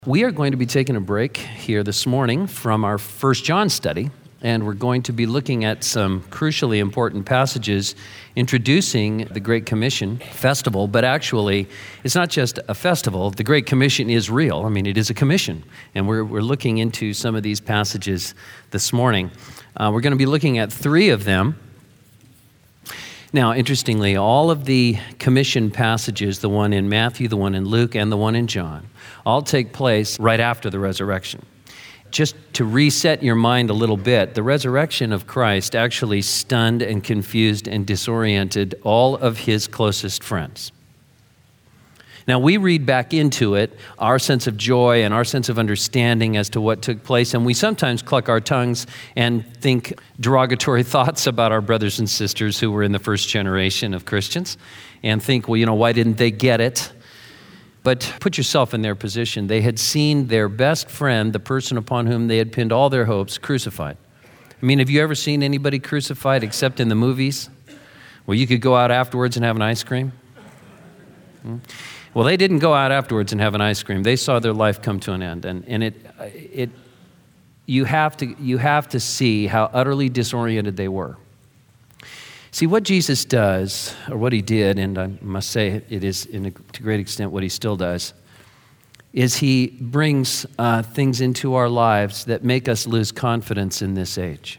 We are going to be taking a break here this morning from our 1 John study, and we're going to be looking at some crucially important passages introducing the Great Commission festival, but actually it's not just a festival. The Great Commission is real. I mean, it is a commission, and we're looking into some of these passages this morning. We're going to be looking at three of them. Now, interestingly, all of the commission passages, the one in Matthew, the one in Luke, and the one in John, all take place right after the resurrection. Just to reset your mind a little bit, the resurrection of Christ actually stunned and confused and disoriented all of his closest friends. Now, we read back into it our sense of joy and our sense of understanding as to what took place, and we sometimes cluck our tongues and think derogatory thoughts about our brothers and sisters who were in the first generation of Christians and think, well, why didn't they get it? But put yourself in their position. They had seen their best friend, the person upon whom they had pinned all their hopes, crucified. I mean, have you ever seen anybody crucified except in the movies where you could go out afterwards and have an ice cream? Well, they didn't go out afterwards and have an ice cream. They saw their life come to an end, and you have to see how utterly disoriented they were. See, what Jesus does, or what he did, and I must say it is to a great extent what he still does, is he brings things into our lives that make us lose confidence in this age.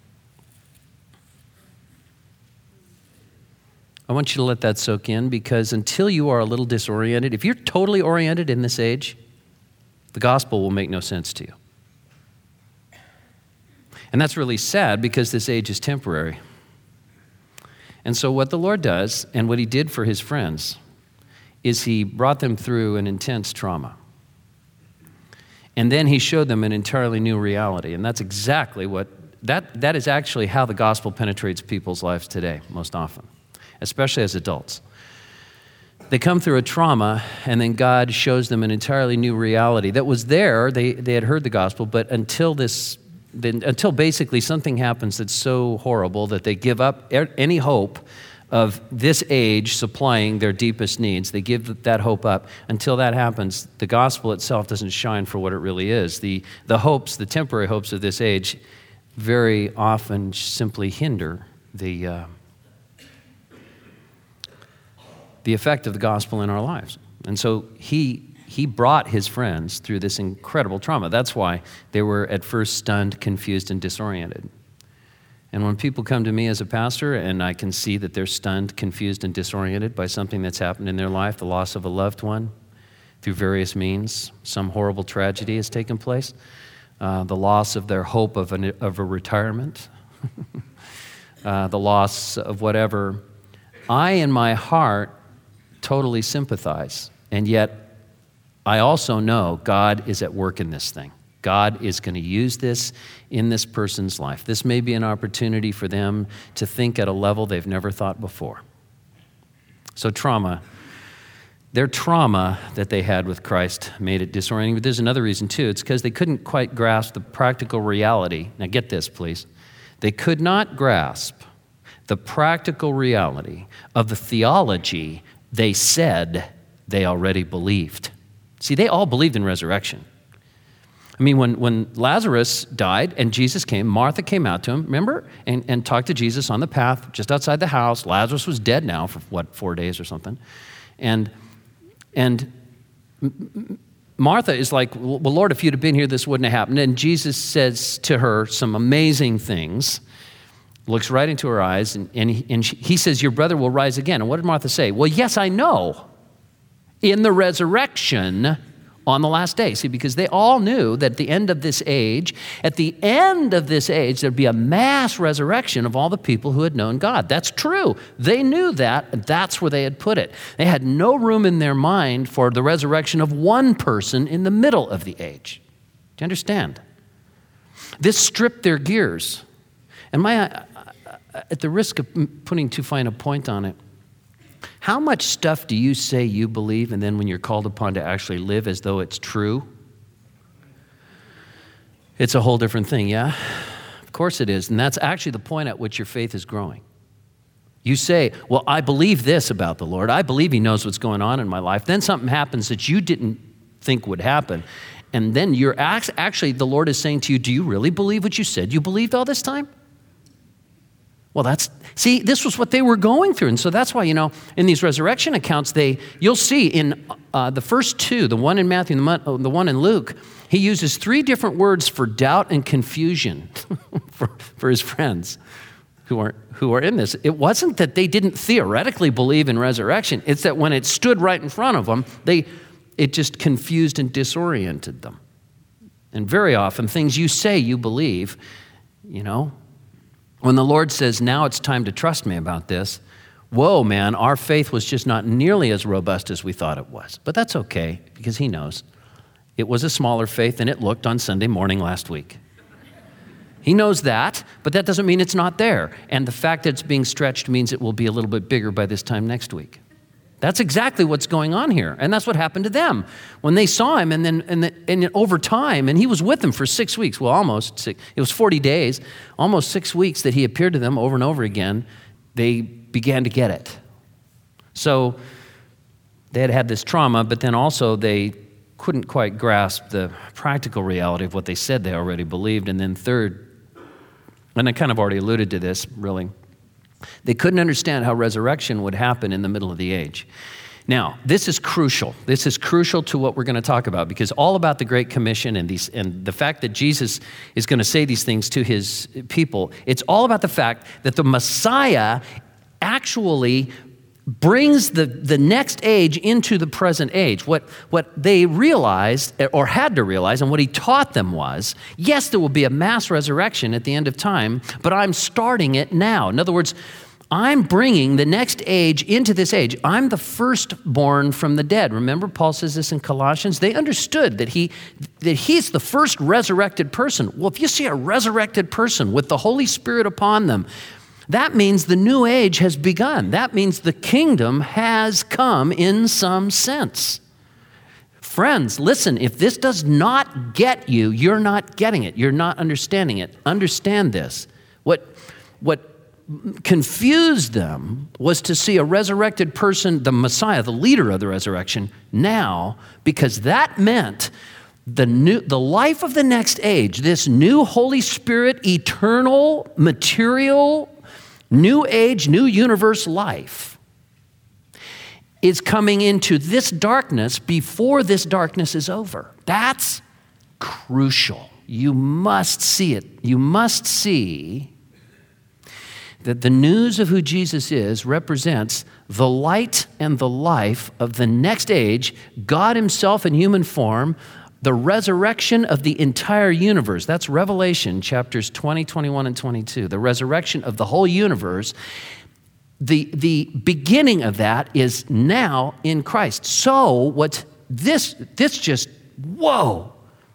I want you to let that soak in, because until you are a little disoriented, if you're totally oriented in this age, the gospel will make no sense to you. And that's really sad, because this age is temporary. And so what the Lord does, and what he did for his friends, is he brought them through an intense trauma. And then he showed them an entirely new reality. And that's exactly that is actually how the gospel penetrates people's lives today, most often, especially as adults. They come through a trauma, and then God shows them an entirely new reality that was there. They had heard the gospel, but until basically something happens that's so horrible that they give up any hope of this age supplying their deepest needs. They give that hope up. Until that happens, the gospel itself doesn't shine for what it really is. The temporary hopes of this age very often simply hinder the effect of the gospel in our lives. And so he brought his friends through this incredible trauma. That's why they were at first stunned, confused, and disoriented. And when people come to me as a pastor and I can see that they're stunned, confused, and disoriented by something that's happened in their life, the loss of a loved one through various means, some horrible tragedy has taken place, the loss of their hope of a retirement, the loss of whatever, I in my heart totally sympathize. And yet I also know God is at work in this thing. God is going to use this in this person's life. This may be an opportunity for them to think at a level they've never thought before. So their trauma that they had with Christ made it disorienting. But there's another reason too. It's because they couldn't quite grasp the practical reality. Now get this, please. They could not grasp the practical reality of the theology they said they already believed. See, they all believed in resurrection. I mean, when Lazarus died and Jesus came, Martha came out to him, remember? And talked to Jesus on the path just outside the house. Lazarus was dead now for, 4 days or something. And Martha is like, well, Lord, if you'd have been here, this wouldn't have happened. And Jesus says to her some amazing things, looks right into her eyes, and he says, your brother will rise again. And what did Martha say? Well, yes, I know. In the resurrection on the last day. See, because they all knew that at the end of this age, there'd be a mass resurrection of all the people who had known God. That's true. They knew that, and that's where they had put it. They had no room in their mind for the resurrection of one person in the middle of the age. Do you understand? This stripped their gears. And at the risk of putting too fine a point on it, how much stuff do you say you believe, and then when you're called upon to actually live as though it's true, it's a whole different thing, yeah? Of course it is, and that's actually the point at which your faith is growing. You say, well, I believe this about the Lord. I believe he knows what's going on in my life. Then something happens that you didn't think would happen, And then you're actually, the Lord is saying to you, do you really believe what you said you believed all this time? Well, this was what they were going through. And so that's why, in these resurrection accounts, you'll see in the first two, the one in Matthew and the one in Luke, he uses 3 different words for doubt and confusion for his friends who are in this. It wasn't that they didn't theoretically believe in resurrection. It's that when it stood right in front of them, it just confused and disoriented them. And very often, things you say you believe, when the Lord says, now it's time to trust me about this, whoa, man, our faith was just not nearly as robust as we thought it was. But that's okay, because he knows. It was a smaller faith than it looked on Sunday morning last week. He knows that, but that doesn't mean it's not there. And the fact that it's being stretched means it will be a little bit bigger by this time next week. That's exactly what's going on here. And that's what happened to them. When they saw him, and then over time, and he was with them for 6 weeks, well, almost 6, it was 40 days, almost 6 weeks that he appeared to them over and over again, they began to get it. So they had this trauma, but then also they couldn't quite grasp the practical reality of what they said they already believed. And then third, and I kind of already alluded to this, really, they couldn't understand how resurrection would happen in the middle of the age. Now, this is crucial. This is crucial to what we're going to talk about, because all about the Great Commission and the fact that Jesus is going to say these things to his people, it's all about the fact that the Messiah actually brings the next age into the present age. What they realized, or had to realize, and what he taught them was, yes, there will be a mass resurrection at the end of time, but I'm starting it now. In other words, I'm bringing the next age into this age. I'm the firstborn from the dead. Remember, Paul says this in Colossians. They understood that he's the first resurrected person. Well, if you see a resurrected person with the Holy Spirit upon them, that means the new age has begun. That means the kingdom has come in some sense. Friends, listen, if this does not get you, you're not getting it. You're not understanding it. Understand this. What confused them was to see a resurrected person, the Messiah, the leader of the resurrection, now, because that meant the life of the next age, this new Holy Spirit, eternal, material, new age, new universe life is coming into this darkness before this darkness is over. That's crucial. You must see it. You must see that the news of who Jesus is represents the light and the life of the next age, God himself in human form, the resurrection of the entire universe. That's Revelation chapters 20, 21, and 22. The resurrection of the whole universe. The beginning of that is now in Christ. So what this just, whoa.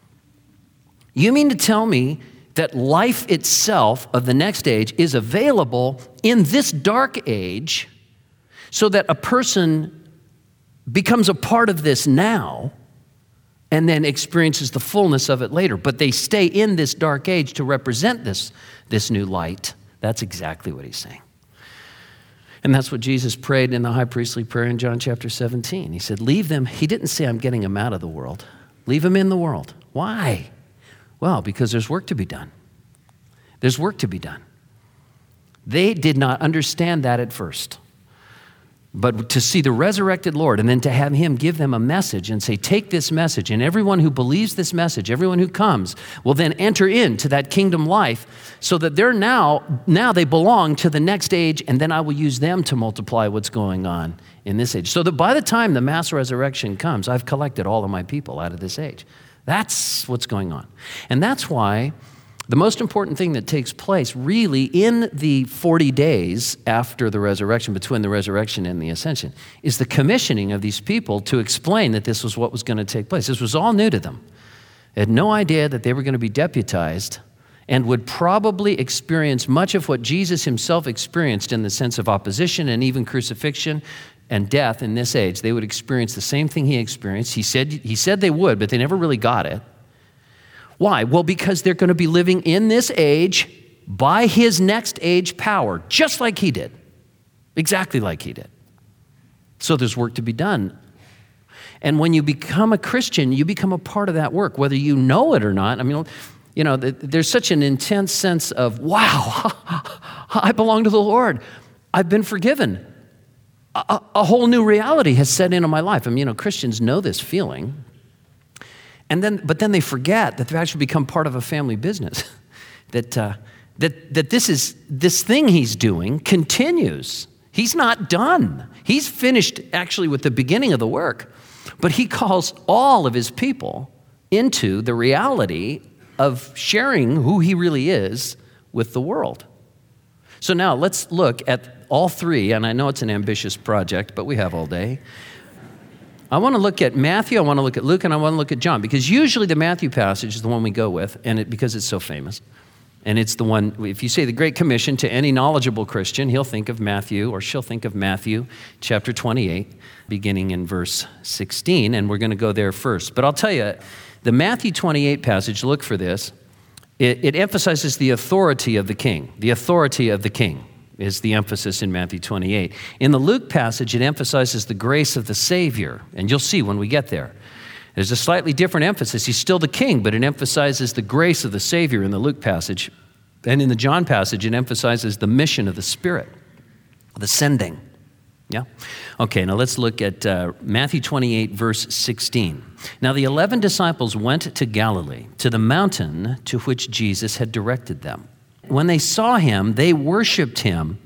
You mean to tell me that life itself of the next age is available in this dark age so that a person becomes a part of this now and then experiences the fullness of it later. But they stay in this dark age to represent this new light. That's exactly what he's saying. And that's what Jesus prayed in the high priestly prayer in John chapter 17. He said, leave them. He didn't say, I'm getting them out of the world. Leave them in the world. Why? Well, because there's work to be done. There's work to be done. They did not understand that at first. But to see the resurrected Lord and then to have him give them a message and say, take this message, and everyone who believes this message, everyone who comes, will then enter into that kingdom life so that they're now they belong to the next age, and then I will use them to multiply what's going on in this age. So that by the time the mass resurrection comes, I've collected all of my people out of this age. That's what's going on. And that's why the most important thing that takes place really in the 40 days after the resurrection, between the resurrection and the ascension, is the commissioning of these people to explain that this was what was going to take place. This was all new to them. They had no idea that they were going to be deputized and would probably experience much of what Jesus himself experienced in the sense of opposition and even crucifixion and death in this age. They would experience the same thing he experienced. He said they would, but they never really got it. Why? Well, because they're going to be living in this age by his next age power, just like he did. Exactly like he did. So there's work to be done. And when you become a Christian, you become a part of that work, whether you know it or not. I mean, there's such an intense sense of, wow, I belong to the Lord. I've been forgiven. A whole new reality has set into my life. I mean, Christians know this feeling. But then they forget that they've actually become part of a family business. that this thing he's doing continues. He's not done. He's finished actually with the beginning of the work. But he calls all of his people into the reality of sharing who he really is with the world. So now let's look at all three, and I know it's an ambitious project, but we have all day. I want to look at Matthew, I want to look at Luke, and I want to look at John, because usually the Matthew passage is the one we go with, because it's so famous. And it's the one, if you say the Great Commission to any knowledgeable Christian, he'll think of Matthew, or she'll think of Matthew chapter 28, beginning in verse 16, and we're going to go there first. But I'll tell you, the Matthew 28 passage, look for this, it emphasizes the authority of the king. The authority of the king is the emphasis in Matthew 28. In the Luke passage, it emphasizes the grace of the Savior, and you'll see when we get there. There's a slightly different emphasis. He's still the king, but it emphasizes the grace of the Savior in the Luke passage. And in the John passage, it emphasizes the mission of the Spirit, the sending. Yeah? Okay, now let's look at Matthew 28, verse 16. Now the 11 disciples went to Galilee, to the mountain to which Jesus had directed them. When they saw him, they worshiped him,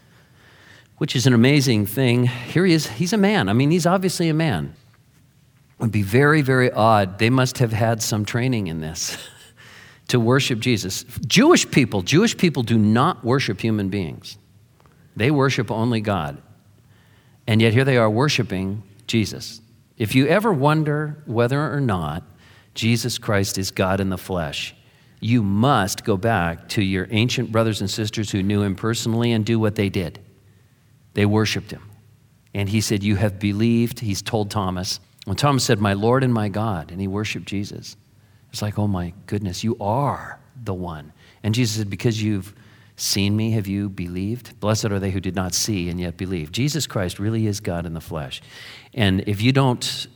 which is an amazing thing. Here he is. He's a man. I mean, he's obviously a man. It would be very, very odd. They must have had some training in this to worship Jesus. Jewish people do not worship human beings. They worship only God. And yet here they are worshiping Jesus. If you ever wonder whether or not Jesus Christ is God in the flesh, you must go back to your ancient brothers and sisters who knew him personally and do what they did. They worshiped him. And he said, you have believed, he's told Thomas. When Thomas said, my Lord and my God, and he worshiped Jesus, it's like, oh my goodness, you are the one. And Jesus said, because you've seen me, have you believed? Blessed are they who did not see and yet believe. Jesus Christ really is God in the flesh. And if you don't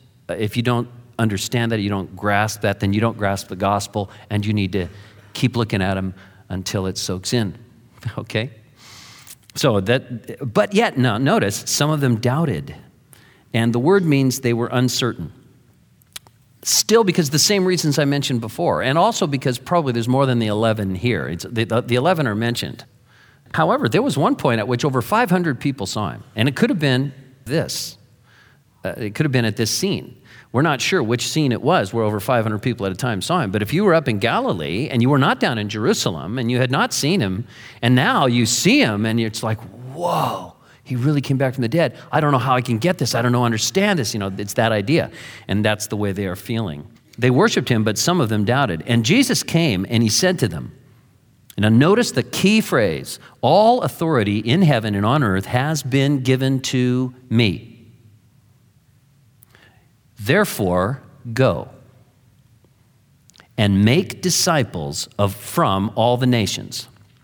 understand that, you don't grasp that, then you don't grasp the gospel, and you need to keep looking at him until it soaks in. Okay? But yet, now notice, some of them doubted. And the word means they were uncertain. Still, because the same reasons I mentioned before, and also because probably there's more than the 11 here. The 11 are mentioned. However, there was one point at which over 500 people saw him, and it could have been this. It could have been at this scene. We're not sure which scene it was where over 500 people at a time saw him, but if you were up in Galilee and you were not down in Jerusalem and you had not seen him, and now you see him and it's like, whoa, he really came back from the dead. I don't know how I can get this. I don't know, understand this. It's that idea. And that's the way they are feeling. They worshiped him, but some of them doubted. And Jesus came and he said to them, now notice the key phrase, all authority in heaven and on earth has been given to me. Therefore, go and make disciples from all the nations,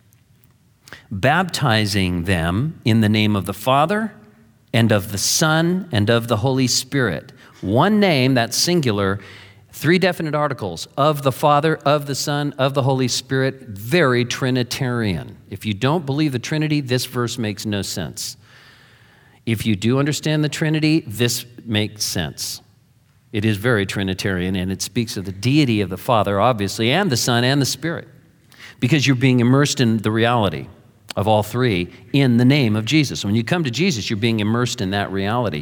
baptizing them in the name of the Father and of the Son and of the Holy Spirit. One name, that's singular, three definite articles, of the Father, of the Son, of the Holy Spirit, very Trinitarian. If you don't believe the Trinity, this verse makes no sense. If you do understand the Trinity, this makes sense. It is very Trinitarian, and it speaks of the deity of the Father, obviously, and the Son and the Spirit, because you're being immersed in the reality of all three in the name of Jesus. When you come to Jesus, you're being immersed in that reality.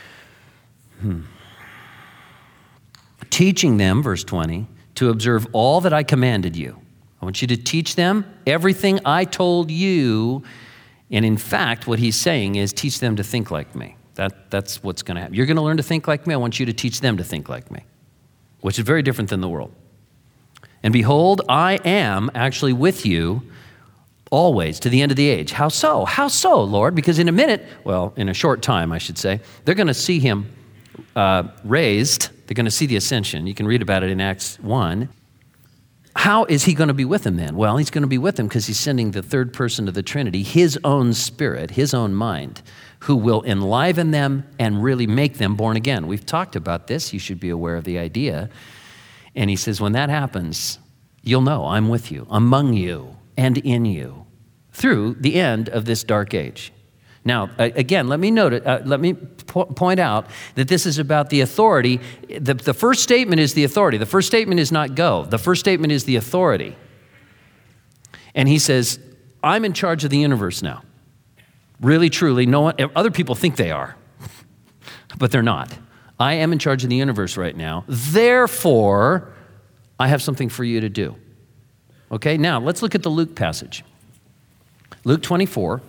Teaching them, verse 20, to observe all that I commanded you. I want you to teach them everything I told you. And in fact, what he's saying is teach them to think like me. That's what's going to happen. You're going to learn to think like me. I want you to teach them to think like me, which is very different than the world. And behold, I am actually with you always to the end of the age. How so? How so, Lord? Because in a short time, I should say, they're going to see him raised. They're going to see the ascension. You can read about it in Acts 1. how is he going to be with them then? Well, he's going to be with them because he's sending the third person of the Trinity, his own spirit, his own mind, who will enliven them and really make them born again. We've talked about this. You should be aware of the idea. And he says, when that happens, you'll know I'm with you, among you, and in you, through the end of this dark age. Now, again, let me point out that this is about the authority. The first statement is the authority. The first statement is not go. The first statement is the authority. And he says, I'm in charge of the universe now. Really, truly, no one, other people think they are, but they're not. I am in charge of the universe right now. Therefore, I have something for you to do. Okay, now let's look at the Luke passage. Luke 24.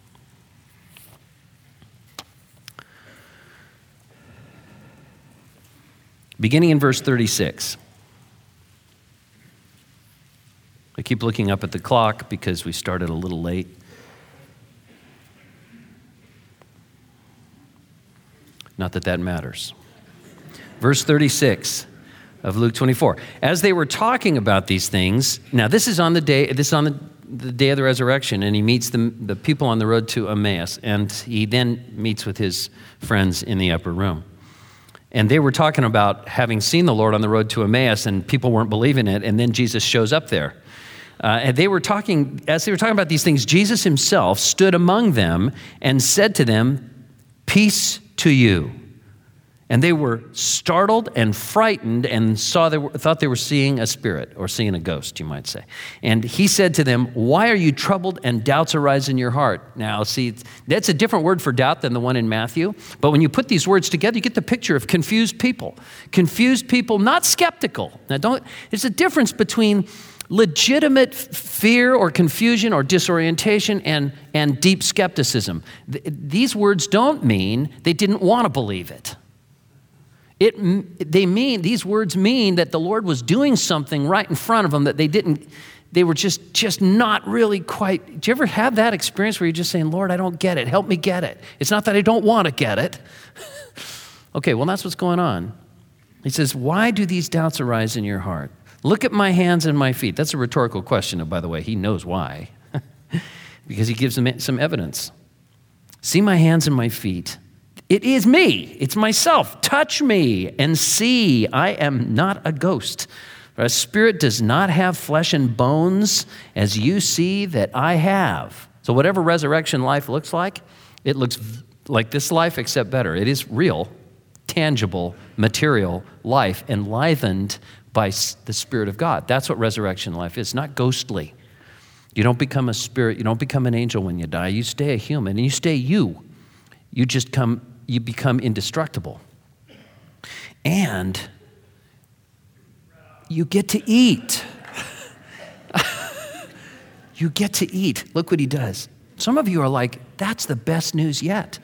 Beginning in verse 36. I keep looking up at the clock because we started a little late. Not that that matters. Verse 36 of Luke 24. As they were talking about these things, now this is on the day of the resurrection, and he meets the people on the road to Emmaus, and he then meets with his friends in the upper room. And they were talking about having seen the Lord on the road to Emmaus, and people weren't believing it, and then Jesus shows up there. And as they were talking about these things, Jesus himself stood among them and said to them, "Peace to you." And they were startled and frightened and thought they were seeing a spirit, or seeing a ghost, you might say. And he said to them, "Why are you troubled and doubts arise in your heart?" Now, see, that's a different word for doubt than the one in Matthew. But when you put these words together, you get the picture of confused people. Confused people, not skeptical. Now, there's a difference between legitimate fear or confusion or disorientation and deep skepticism. These words don't mean they didn't want to believe it. These words mean that the Lord was doing something right in front of them that they were just not really quite. Do you ever have that experience where you're just saying, "Lord, I don't get it. Help me get it." It's not that I don't want to get it. Okay, well, that's what's going on. He says, "Why do these doubts arise in your heart? Look at my hands and my feet." That's a rhetorical question, by the way. He knows why. Because he gives them some evidence. "See my hands and my feet. It is me. It's myself. Touch me and see. I am not a ghost. For a spirit does not have flesh and bones, as you see that I have." So whatever resurrection life looks like, it looks like this life, except better. It is real, tangible, material life, enlivened by the Spirit of God. That's what resurrection life is, not ghostly. You don't become a spirit. You don't become an angel when you die. You stay a human, and you stay you. You become indestructible. And you get to eat. You get to eat. Look what he does. Some of you are like, that's the best news yet.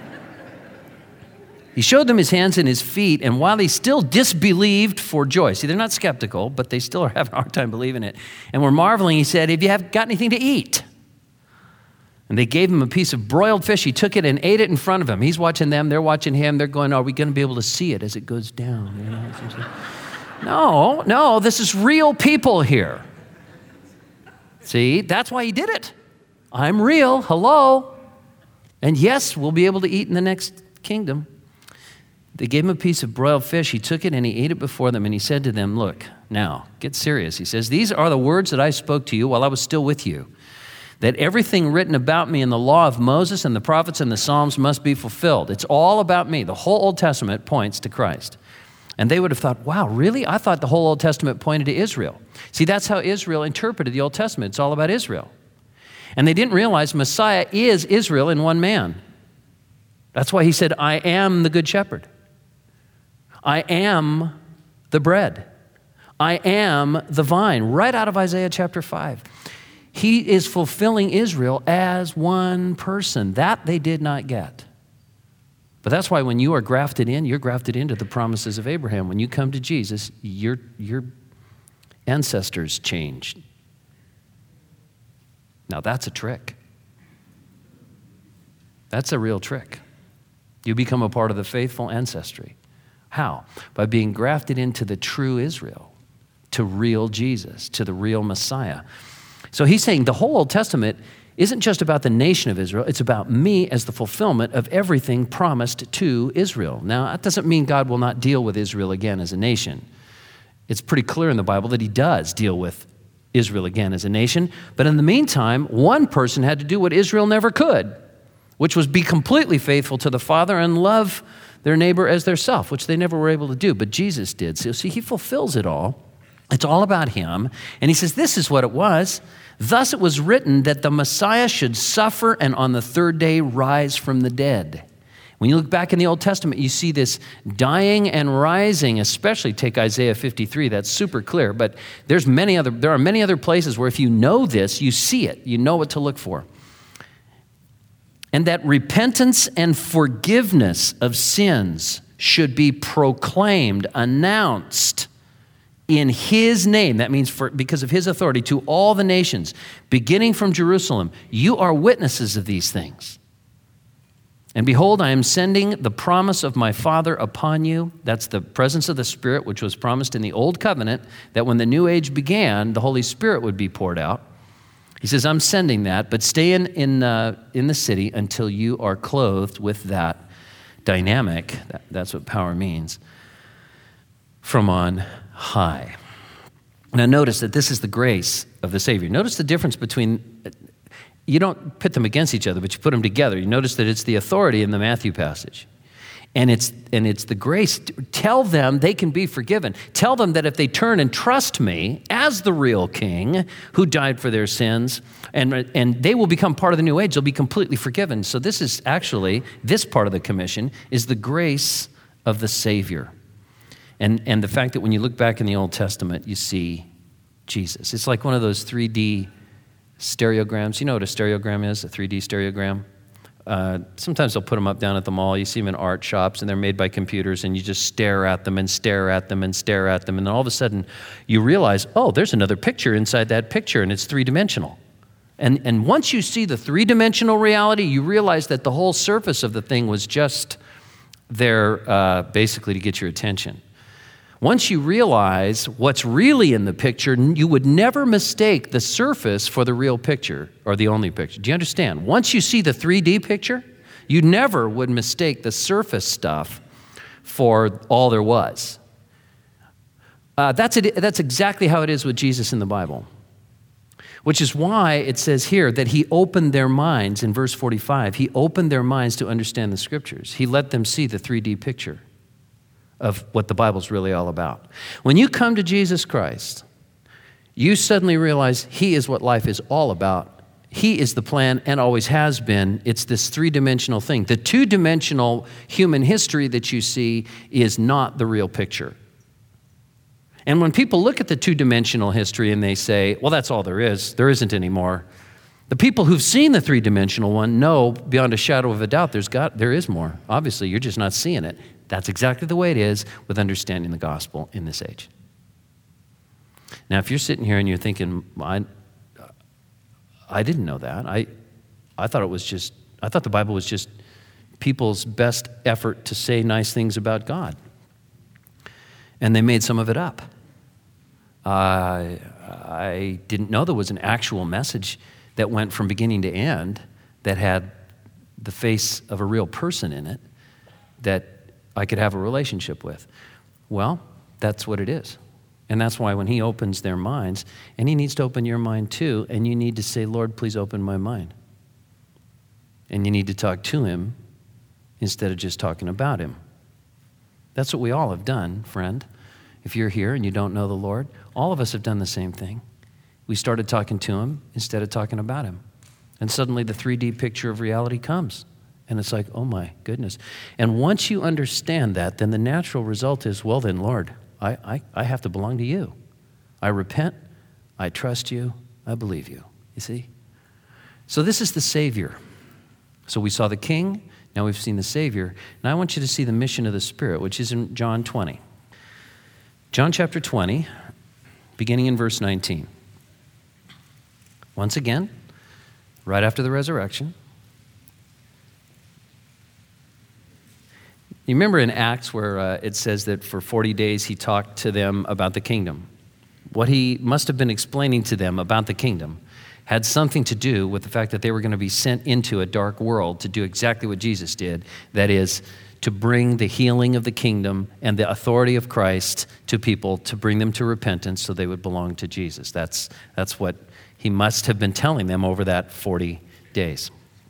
He showed them his hands and his feet, and while they still disbelieved for joy. See, they're not skeptical, but they still are having a hard time believing it. And were marveling, he said, "Have you got anything to eat?" And they gave him a piece of broiled fish. He took it and ate it in front of him. He's watching them. They're watching him. They're going, "Are we going to be able to see it as it goes down?" You know? No, this is real people here. See, that's why he did it. I'm real. Hello. And yes, we'll be able to eat in the next kingdom. They gave him a piece of broiled fish. He took it and he ate it before them. And he said to them, "Look, now, get serious." He says, "These are the words that I spoke to you while I was still with you, that everything written about me in the law of Moses and the prophets and the Psalms must be fulfilled." It's all about me. The whole Old Testament points to Christ. And they would have thought, "Wow, really? I thought the whole Old Testament pointed to Israel." See, that's how Israel interpreted the Old Testament. It's all about Israel. And they didn't realize Messiah is Israel in one man. That's why he said, "I am the good shepherd. I am the bread. I am the vine," right out of Isaiah chapter 5. He is fulfilling Israel as one person. That they did not get. But that's why when you are grafted in, you're grafted into the promises of Abraham. When you come to Jesus, your ancestors change. Now that's a trick. That's a real trick. You become a part of the faithful ancestry. How? By being grafted into the true Israel. to real Jesus, to the real Messiah. So he's saying the whole Old Testament isn't just about the nation of Israel, it's about me as the fulfillment of everything promised to Israel. Now, that doesn't mean God will not deal with Israel again as a nation. It's pretty clear in the Bible that he does deal with Israel again as a nation. But in the meantime, one person had to do what Israel never could, which was be completely faithful to the Father and love their neighbor as their self, which they never were able to do, but Jesus did. So see, he fulfills it all. It's all about him. And he says, this is what it was. Thus it was written that the Messiah should suffer and on the third day rise from the dead. When you look back in the Old Testament, you see this dying and rising, especially take Isaiah 53, that's super clear. But there are many other places where if you know this, you see it, you know what to look for. And that repentance and forgiveness of sins should be proclaimed, announced in his name. That means because of his authority to all the nations, beginning from Jerusalem. You are witnesses of these things. And behold, I am sending the promise of my Father upon you. That's the presence of the Spirit, which was promised in the Old Covenant, that when the new age began, the Holy Spirit would be poured out. He says, I'm sending that, but stay in the city until you are clothed with that dynamic. That's what power means. From on high. Now notice that this is the grace of the Savior. Notice the difference between, you don't pit them against each other, but you put them together. You notice that it's the authority in the Matthew passage. And it's the grace. Tell them they can be forgiven. Tell them that if they turn and trust me as the real king who died for their sins, and they will become part of the new age, they'll be completely forgiven. So this is actually, this part of the commission is the grace of the Savior. And the fact that when you look back in the Old Testament, you see Jesus. It's like one of those 3D stereograms. You know what a stereogram is, a 3D stereogram? Sometimes they'll put them up down at the mall. You see them in art shops, and they're made by computers, and you just stare at them and stare at them and stare at them, and then all of a sudden you realize, oh, there's another picture inside that picture, and it's three-dimensional. And once you see the three-dimensional reality, you realize that the whole surface of the thing was just there basically to get your attention. Once you realize what's really in the picture, you would never mistake the surface for the real picture or the only picture. Do you understand? Once you see the 3D picture, you never would mistake the surface stuff for all there was. That's exactly how it is with Jesus in the Bible, which is why it says here that he opened their minds in verse 45. He opened their minds to understand the scriptures. He let them see the 3D picture of what the Bible's really all about. When you come to Jesus Christ, you suddenly realize he is what life is all about. He is the plan and always has been. It's this three-dimensional thing. The two-dimensional human history that you see is not the real picture. And when people look at the two-dimensional history and they say, well, that's all there isn't any more. The people who've seen the three-dimensional one know beyond a shadow of a doubt there is more. Obviously, you're just not seeing it. That's exactly the way it is with understanding the gospel in this age. Now, if you're sitting here and you're thinking, I didn't know that. I thought the Bible was just people's best effort to say nice things about God. And they made some of it up. I didn't know there was an actual message that went from beginning to end that had the face of a real person in it that I could have a relationship with. Well, that's what it is. And that's why when he opens their minds, and he needs to open your mind too, and you need to say, Lord, please open my mind. And you need to talk to him instead of just talking about him. That's what we all have done, friend. If you're here and you don't know the Lord, all of us have done the same thing. We started talking to him instead of talking about him. And suddenly the 3D picture of reality comes. And it's like, oh my goodness. And once you understand that, then the natural result is, well then, Lord, I have to belong to you. I repent, I trust you, I believe you. You see? So this is the Savior. So we saw the King, now we've seen the Savior. And I want you to see the mission of the Spirit, which is in John 20. John chapter 20, beginning in verse 19. Once again, right after the resurrection. You remember in Acts where it says that for 40 days he talked to them about the kingdom. what he must have been explaining to them about the kingdom had something to do with the fact that they were going to be sent into a dark world to do exactly what Jesus did, that is, to bring the healing of the kingdom and the authority of Christ to people, to bring them to repentance so they would belong to Jesus. That's what he must have been telling them over that 40 days.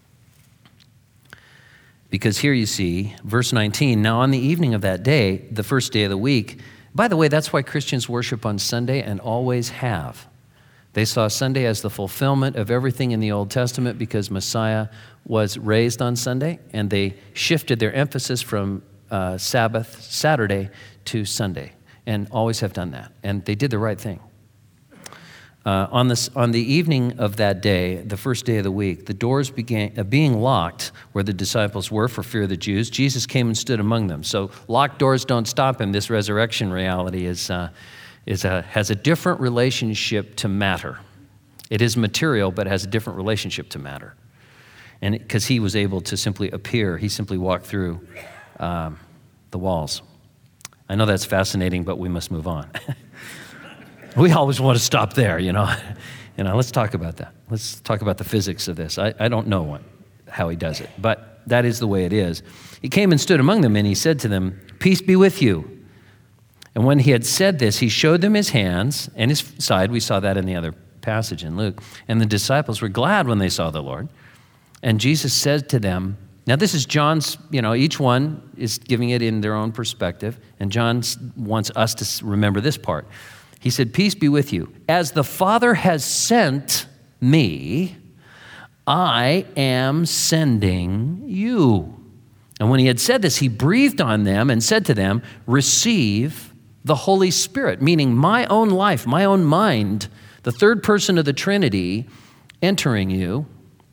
Because here you see, verse 19, now on the evening of that day, the first day of the week, by the way, that's why Christians worship on Sunday and always have. They saw Sunday as the fulfillment of everything in the Old Testament because Messiah was raised on Sunday, and they shifted their emphasis from Sabbath, Saturday, to Sunday, and always have done that. And they did the right thing. On the evening of that day, the first day of the week, the doors began being locked where the disciples were for fear of the Jews. Jesus came and stood among them. So locked doors don't stop him. This resurrection reality has a different relationship to matter. It is material, but has a different relationship to matter. And because he was able to simply appear, he simply walked through the walls. I know that's fascinating, but we must move on. We always want to stop there, let's talk about that. Let's talk about the physics of this. I don't know how he does it, but that is the way it is. He came and stood among them, and he said to them, "Peace be with you." And when he had said this, he showed them his hands and his side. We saw that in the other passage in Luke. And the disciples were glad when they saw the Lord. And Jesus said to them, now this is John's, each one is giving it in their own perspective. And John wants us to remember this part. He said, "Peace be with you. As the Father has sent me, I am sending you." And when he had said this, he breathed on them and said to them, "Receive the Holy Spirit," meaning my own life, my own mind, the third person of the Trinity entering you.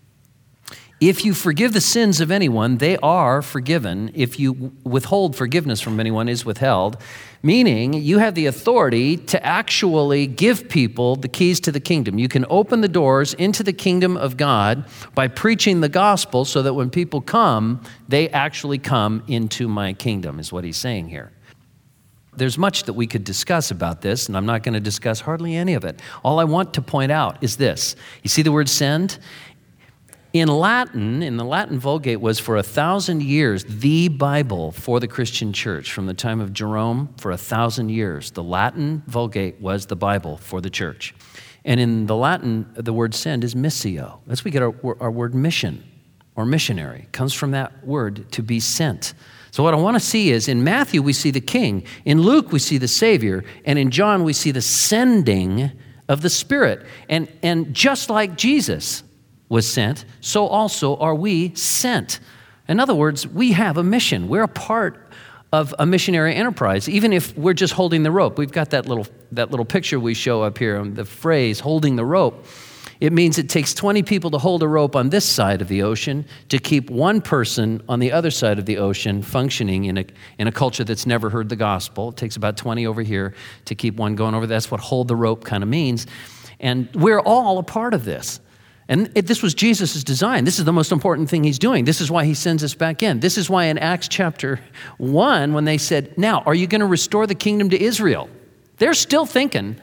"If you forgive the sins of anyone, they are forgiven. If you withhold forgiveness from anyone, is withheld." Meaning you have the authority to actually give people the keys to the kingdom. You can open the doors into the kingdom of God by preaching the gospel so that when people come, they actually come into my kingdom, is what he's saying here. There's much that we could discuss about this, and I'm not going to discuss hardly any of it. All I want to point out is this. You see the word send? In Latin, in the Latin Vulgate, was for 1,000 years the Bible for the Christian church. From the time of Jerome, for 1,000 years, the Latin Vulgate was the Bible for the church. And in the Latin, the word send is missio. That's where we get our word mission or missionary. It comes from that word, to be sent. So what I want to see is, in Matthew, we see the king. In Luke, we see the Savior. And in John, we see the sending of the Spirit. And just like Jesus was sent, so also are we sent. In other words, we have a mission. We're a part of a missionary enterprise, even if we're just holding the rope. We've got that little picture we show up here, the phrase, holding the rope. It means it takes 20 people to hold a rope on this side of the ocean to keep one person on the other side of the ocean functioning in a culture that's never heard the gospel. It takes about 20 over here to keep one going over. That's what hold the rope kind of means. And we're all a part of this. And this was Jesus' design. This is the most important thing he's doing. This is why he sends us back in. This is why in Acts chapter 1, when they said, "Now, are you going to restore the kingdom to Israel?" They're still thinking,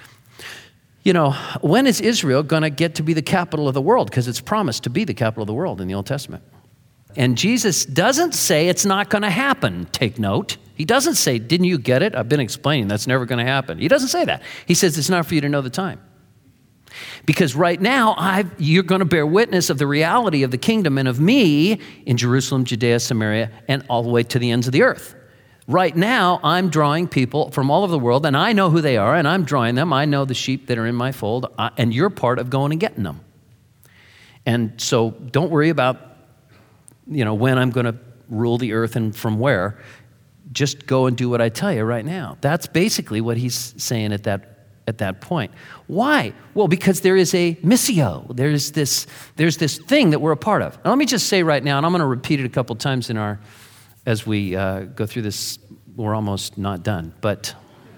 when is Israel going to get to be the capital of the world? Because it's promised to be the capital of the world in the Old Testament. And Jesus doesn't say it's not going to happen. Take note. He doesn't say, "Didn't you get it? I've been explaining that's never going to happen." He doesn't say that. He says it's not for you to know the time. Because right now, you're going to bear witness of the reality of the kingdom and of me in Jerusalem, Judea, Samaria, and all the way to the ends of the earth. Right now, I'm drawing people from all over the world, and I know who they are, and I'm drawing them. I know the sheep that are in my fold, and you're part of going and getting them. And so don't worry about, when I'm going to rule the earth and from where. Just go and do what I tell you right now. That's basically what he's saying at that point. Why? Well, because there is a missio. There's this thing that we're a part of. Now, let me just say right now, and I'm going to repeat it a couple times as we go through this. We're almost not done, but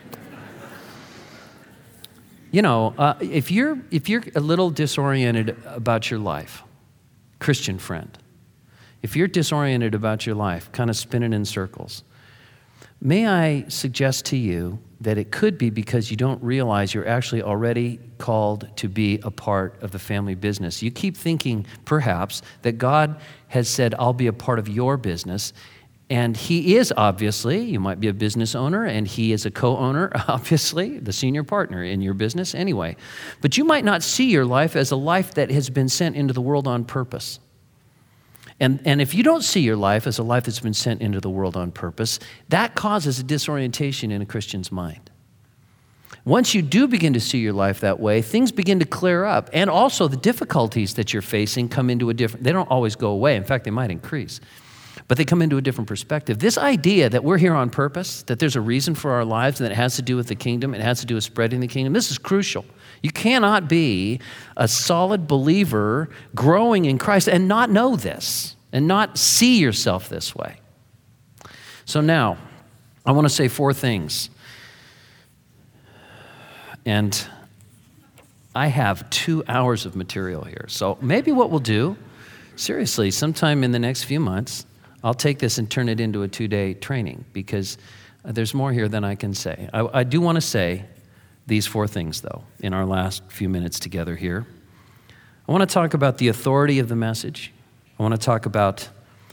if you're a little disoriented about your life, Christian friend, if you're disoriented about your life, kind of spinning in circles, may I suggest to you that it could be because you don't realize you're actually already called to be a part of the family business. You keep thinking, perhaps, that God has said, I'll be a part of your business. And he is, obviously, you might be a business owner, and he is a co-owner, obviously, the senior partner in your business anyway. But you might not see your life as a life that has been sent into the world on purpose. And if you don't see your life as a life that's been sent into the world on purpose, that causes a disorientation in a Christian's mind. Once you do begin to see your life that way, things begin to clear up. And also the difficulties that you're facing come into they don't always go away. In fact, they might increase. But they come into a different perspective. This idea that we're here on purpose, that there's a reason for our lives, and that it has to do with the kingdom, it has to do with spreading the kingdom, this is crucial. You cannot be a solid believer growing in Christ and not know this, and not see yourself this way. So now, I want to say 4 things. And I have 2 hours of material here. So maybe what we'll do, seriously, sometime in the next few months, I'll take this and turn it into a 2-day training, because there's more here than I can say. I do want to say these 4 things, though, in our last few minutes together here. I want to talk about the authority of the message. I want to talk about,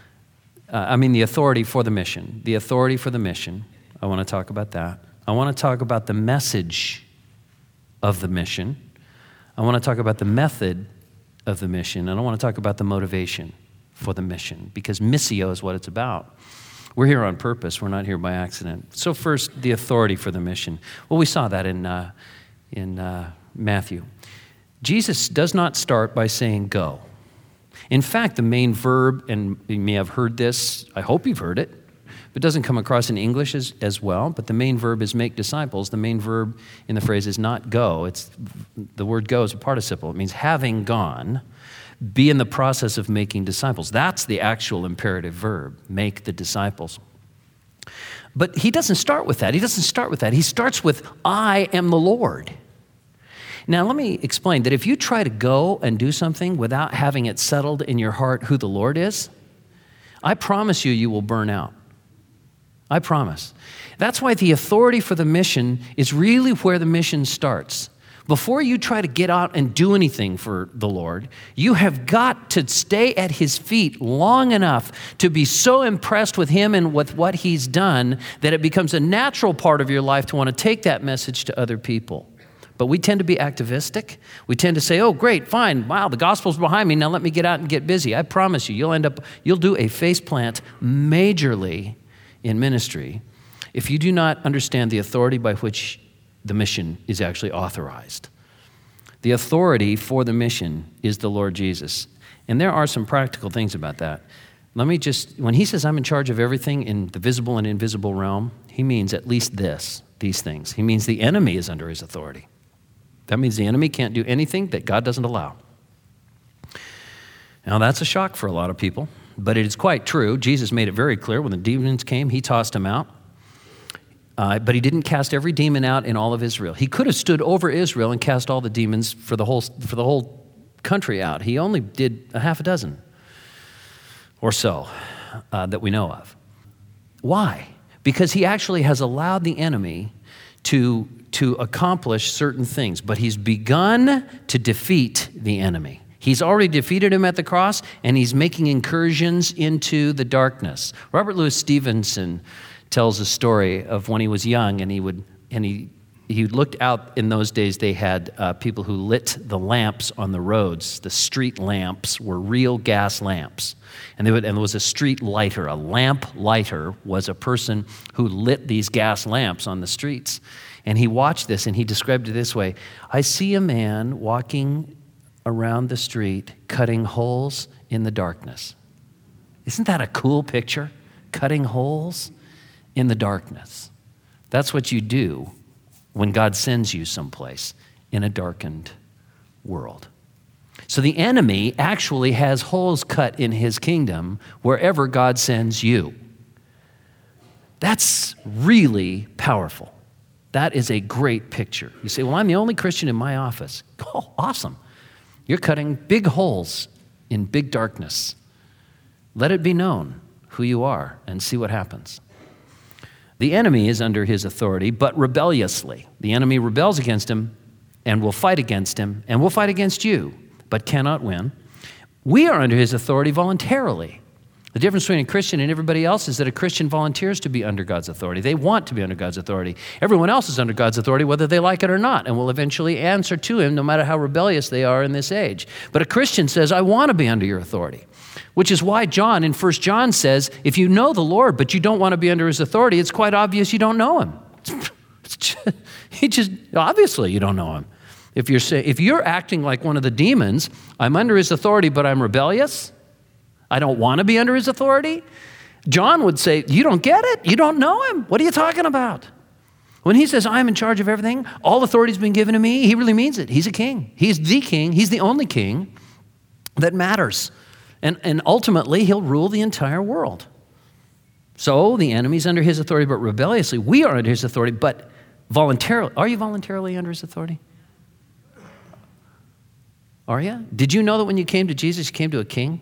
the authority for the mission. The authority for the mission. I want to talk about that. I want to talk about the message of the mission. I want to talk about the method of the mission. And I want to talk about the motivation for the mission, because missio is what it's about. We're here on purpose. We're not here by accident. So first, the authority for the mission. Well, we saw that in Matthew. Jesus does not start by saying go. In fact, the main verb, and you may have heard this, I hope you've heard it, but it doesn't come across in English as well, but the main verb is make disciples. The main verb in the phrase is not go. The word go is a participle. It means having gone, be in the process of making disciples. That's the actual imperative verb, make the disciples. But he doesn't start with that. He starts with, I am the Lord. Now, let me explain that if you try to go and do something without having it settled in your heart who the Lord is, I promise you will burn out. I promise. That's why the authority for the mission is really where the mission starts. Before you try to get out and do anything for the Lord, you have got to stay at his feet long enough to be so impressed with him and with what he's done that it becomes a natural part of your life to want to take that message to other people. But we tend to be activistic. We tend to say, oh, great, fine. Wow, the gospel's behind me. Now let me get out and get busy. I promise you, you'll do a faceplant majorly in ministry if you do not understand the authority by which the mission is actually authorized. The authority for the mission is the Lord Jesus. And there are some practical things about that. When he says I'm in charge of everything in the visible and invisible realm, he means at least these things. He means the enemy is under his authority. That means the enemy can't do anything that God doesn't allow. Now, that's a shock for a lot of people, but it is quite true. Jesus made it very clear when the demons came, he tossed them out. But he didn't cast every demon out in all of Israel. He could have stood over Israel and cast all the demons for the whole country out. He only did a half a dozen or so that we know of. Why? Because he actually has allowed the enemy to accomplish certain things, but he's begun to defeat the enemy. He's already defeated him at the cross, and he's making incursions into the darkness. Robert Louis Stevenson tells a story of when he was young, and he looked out. In those days, they had people who lit the lamps on the roads. The street lamps were real gas lamps, and there was a street lighter. A lamp lighter was a person who lit these gas lamps on the streets. And he watched this, and he described it this way: I see a man walking around the street cutting holes in the darkness. Isn't that a cool picture? Cutting holes in the darkness. That's what you do when God sends you someplace in a darkened world. So the enemy actually has holes cut in his kingdom wherever God sends you. That's really powerful. That is a great picture. You say, well, I'm the only Christian in my office. Oh, awesome. You're cutting big holes in big darkness. Let it be known who you are and see what happens. The enemy is under his authority, but rebelliously. The enemy rebels against him and will fight against him and will fight against you, but cannot win. We are under his authority voluntarily. The difference between a Christian and everybody else is that a Christian volunteers to be under God's authority. They want to be under God's authority. Everyone else is under God's authority whether they like it or not, and will eventually answer to him no matter how rebellious they are in this age. But a Christian says, I want to be under your authority, which is why John in 1 John says, if you know the Lord but you don't want to be under his authority, it's quite obvious you don't know him. Obviously you don't know him. If you're acting like one of the demons, I'm under his authority but I'm rebellious, I don't want to be under his authority, John would say, you don't get it? You don't know him? What are you talking about? When he says, I'm in charge of everything, all authority's been given to me, he really means it. He's a king. He's the king. He's the only king that matters. And ultimately, he'll rule the entire world. So the enemy's under his authority, but rebelliously, we are under his authority, but voluntarily. Are you voluntarily under his authority? Are you? Did you know that when you came to Jesus, you came to a king?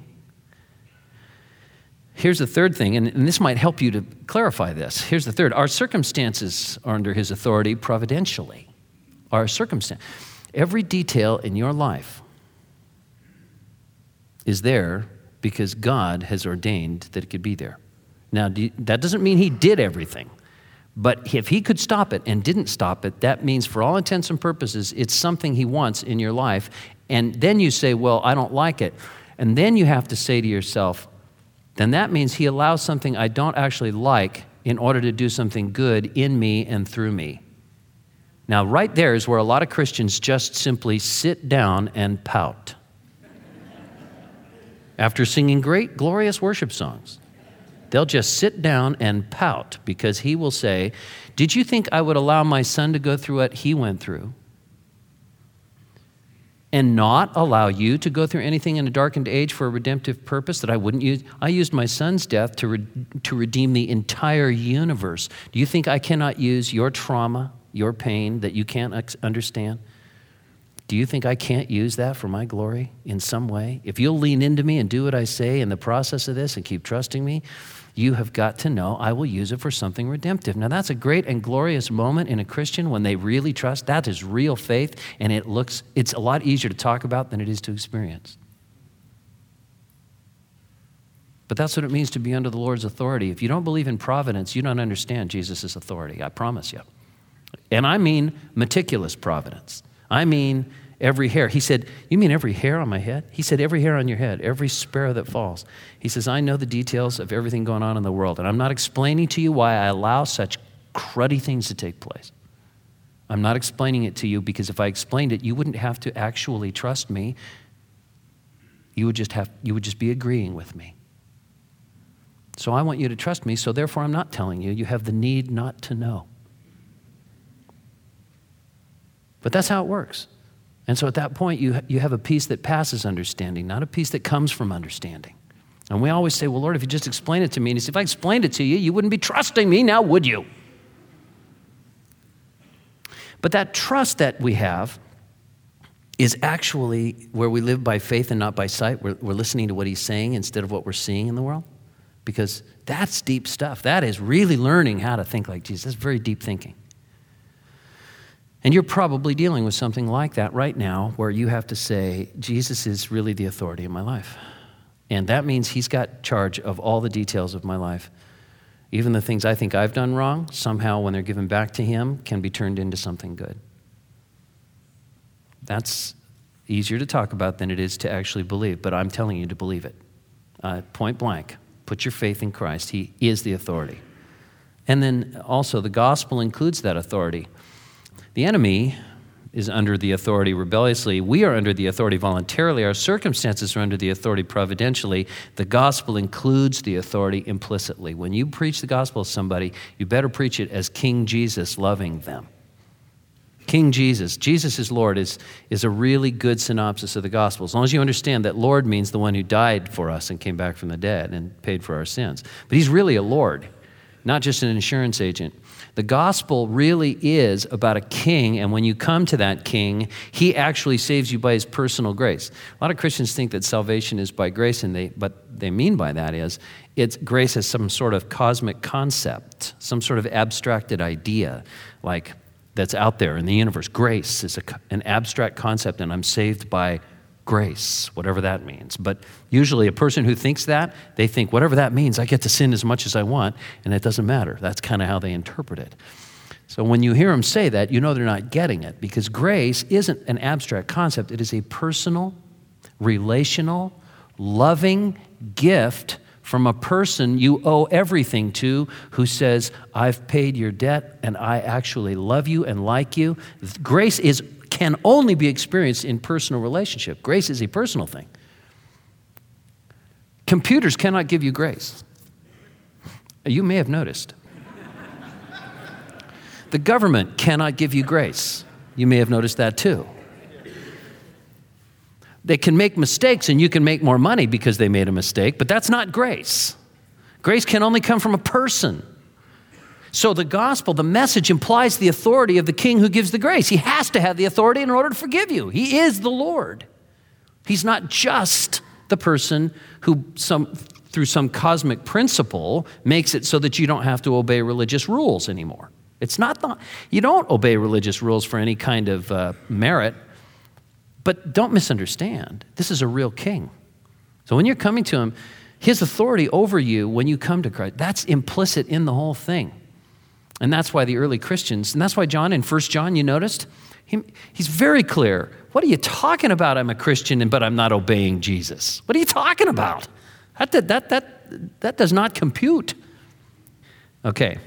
Here's the third thing, and this might help you to clarify this. Here's the third. Our circumstances are under his authority providentially. Our circumstance. Every detail in your life is there because God has ordained that it could be there. Now, that doesn't mean he did everything. But if he could stop it and didn't stop it, that means for all intents and purposes, it's something he wants in your life. And then you say, well, I don't like it. And then you have to say to yourself, then that means he allows something I don't actually like in order to do something good in me and through me. Now, right there is where a lot of Christians just simply sit down and pout after singing great, glorious worship songs. They'll just sit down and pout because he will say, did you think I would allow my son to go through what he went through and not allow you to go through anything in a darkened age for a redemptive purpose that I wouldn't use? I used my son's death to redeem the entire universe. Do you think I cannot use your trauma, your pain that you can't understand? Do you think I can't use that for my glory in some way? If you'll lean into me and do what I say in the process of this and keep trusting me, you have got to know I will use it for something redemptive. Now, that's a great and glorious moment in a Christian when they really trust. That is real faith, and it's a lot easier to talk about than it is to experience. But that's what it means to be under the Lord's authority. If you don't believe in providence, you don't understand Jesus' authority, I promise you. And I mean meticulous providence. I mean every hair. He said, you mean every hair on my head? He said, every hair on your head, every sparrow that falls. He says, I know the details of everything going on in the world, and I'm not explaining to you why I allow such cruddy things to take place. I'm not explaining it to you because if I explained it, you wouldn't have to actually trust me. You would just be agreeing with me. So I want you to trust me, so therefore I'm not telling you. You have the need not to know. But that's how it works. And so at that point, you have a peace that passes understanding, not a peace that comes from understanding. And we always say, well, Lord, if you just explain it to me, and he said, if I explained it to you, you wouldn't be trusting me now, would you? But that trust that we have is actually where we live by faith and not by sight. We're listening to what he's saying instead of what we're seeing in the world. Because that's deep stuff. That is really learning how to think like Jesus. That's very deep thinking. And you're probably dealing with something like that right now where you have to say, Jesus is really the authority in my life. And that means he's got charge of all the details of my life. Even the things I think I've done wrong, somehow when they're given back to him, can be turned into something good. That's easier to talk about than it is to actually believe, but I'm telling you to believe it. Point blank, put your faith in Christ. He is the authority. And then also the gospel includes that authority. The enemy is under the authority rebelliously. We are under the authority voluntarily. Our circumstances are under the authority providentially. The gospel includes the authority implicitly. When you preach the gospel to somebody, you better preach it as King Jesus loving them. King Jesus, Jesus is Lord, is a really good synopsis of the gospel. As long as you understand that Lord means the one who died for us and came back from the dead and paid for our sins. But he's really a Lord. not just an insurance agent. The gospel really is about a king, and when you come to that king, he actually saves you by his personal grace. A lot of Christians think that salvation is by grace, and what they mean by that is it's grace as some sort of cosmic concept, some sort of abstracted idea, like that's out there in the universe. Grace is an abstract concept, and I'm saved by grace, whatever that means. But usually a person who thinks that, they think whatever that means, I get to sin as much as I want, and it doesn't matter. That's kind of how they interpret it. So when you hear them say that, you know they're not getting it, because grace isn't an abstract concept. It is a personal, relational, loving gift from a person you owe everything to, who says, I've paid your debt and I actually love you and like you. Grace can only be experienced in personal relationship. Grace is a personal thing. Computers cannot give you grace. You may have noticed. The government cannot give you grace. You may have noticed that too. They can make mistakes and you can make more money because they made a mistake, but that's not grace. Grace can only come from a person. So the gospel, the message, implies the authority of the king who gives the grace. He has to have the authority in order to forgive you. He is the Lord. He's not just the person who through some cosmic principle makes it so that you don't have to obey religious rules anymore. It's not you don't obey religious rules for any kind of merit, but don't misunderstand. This is a real king. So when you're coming to him, his authority over you when you come to Christ, that's implicit in the whole thing. And that's why the early Christians, and that's why John in 1 John, you noticed, he's very clear. What are you talking about? I'm a Christian, but I'm not obeying Jesus. What are you talking about? That does not compute. Okay.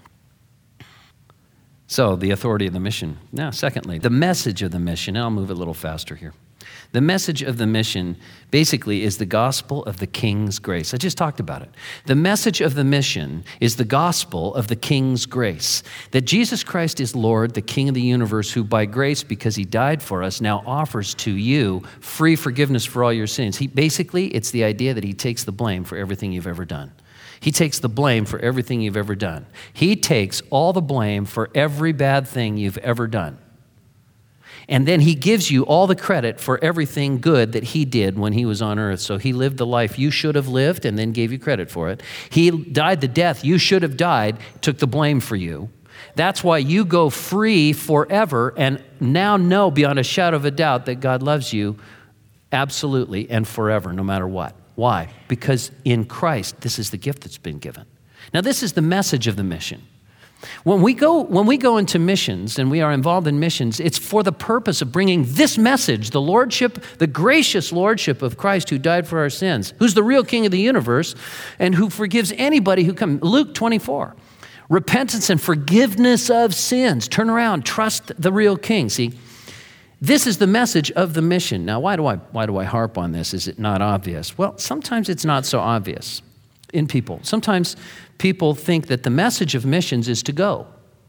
So the authority of the mission. Now, secondly, the message of the mission. I'll move a little faster here. The message of the mission basically is the gospel of the king's grace. I just talked about it. The message of the mission is the gospel of the king's grace. That Jesus Christ is Lord, the King of the universe, who by grace, because he died for us, now offers to you free forgiveness for all your sins. It's the idea that he takes the blame for everything you've ever done. He takes the blame for everything you've ever done. He takes all the blame for every bad thing you've ever done. And then he gives you all the credit for everything good that he did when he was on earth. So he lived the life you should have lived and then gave you credit for it. He died the death you should have died, took the blame for you. That's why you go free forever and now know beyond a shadow of a doubt that God loves you absolutely and forever, no matter what. Why? Because in Christ, this is the gift that's been given. Now, this is the message of the mission. When we go into missions and we are involved in missions, it's for the purpose of bringing this message, the lordship, the gracious lordship of Christ who died for our sins, who's the real king of the universe and who forgives anybody who comes. Luke 24, repentance and forgiveness of sins. Turn around, trust the real king. See, this is the message of the mission. Now, why do I harp on this? Is it not obvious? Well, sometimes it's not so obvious in people. Sometimes people think that the message of missions is to go.